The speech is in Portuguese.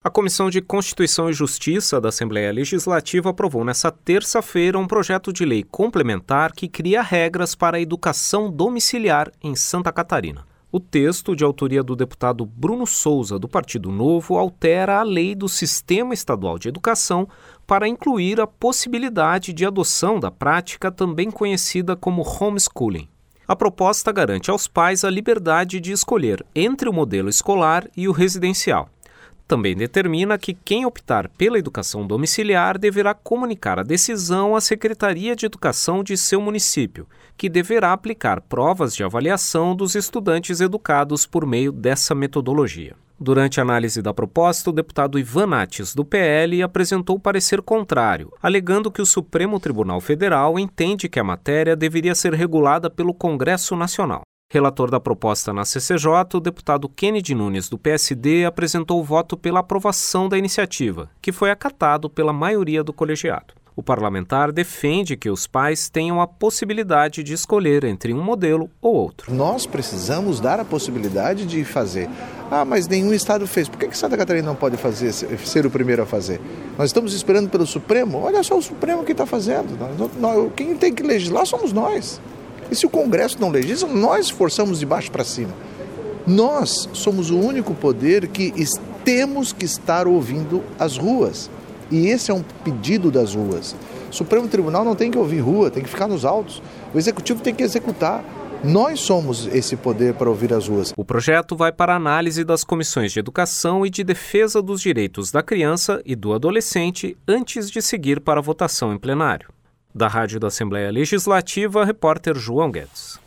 A Comissão de Constituição e Justiça da Assembleia Legislativa aprovou nesta terça-feira um projeto de lei complementar que cria regras para a educação domiciliar em Santa Catarina. O texto, de autoria do deputado Bruno Souza, do Partido Novo, altera a lei do Sistema Estadual de Educação para incluir a possibilidade de adoção da prática também conhecida como homeschooling. A proposta garante aos pais a liberdade de escolher entre o modelo escolar e o residencial. Também determina que quem optar pela educação domiciliar deverá comunicar a decisão à Secretaria de Educação de seu município, que deverá aplicar provas de avaliação dos estudantes educados por meio dessa metodologia. Durante a análise da proposta, o deputado Ivan Nates, do PL, apresentou parecer contrário, alegando que o Supremo Tribunal Federal entende que a matéria deveria ser regulada pelo Congresso Nacional. Relator da proposta na CCJ, o deputado Kennedy Nunes, do PSD, apresentou o voto pela aprovação da iniciativa, que foi acatado pela maioria do colegiado. O parlamentar defende que os pais tenham a possibilidade de escolher entre um modelo ou outro. Nós precisamos dar a possibilidade de fazer. Mas nenhum estado fez. Por que Santa Catarina não pode fazer, ser o primeiro a fazer? Nós estamos esperando pelo Supremo? Olha só o Supremo que está fazendo. Quem tem que legislar somos nós. E se o Congresso não legisla, nós forçamos de baixo para cima. Nós somos o único poder que temos que estar ouvindo as ruas. E esse é um pedido das ruas. O Supremo Tribunal não tem que ouvir rua, tem que ficar nos autos. O Executivo tem que executar. Nós somos esse poder para ouvir as ruas. O projeto vai para a análise das comissões de educação e de defesa dos direitos da criança e do adolescente antes de seguir para a votação em plenário. Da Rádio da Assembleia Legislativa, repórter João Guedes.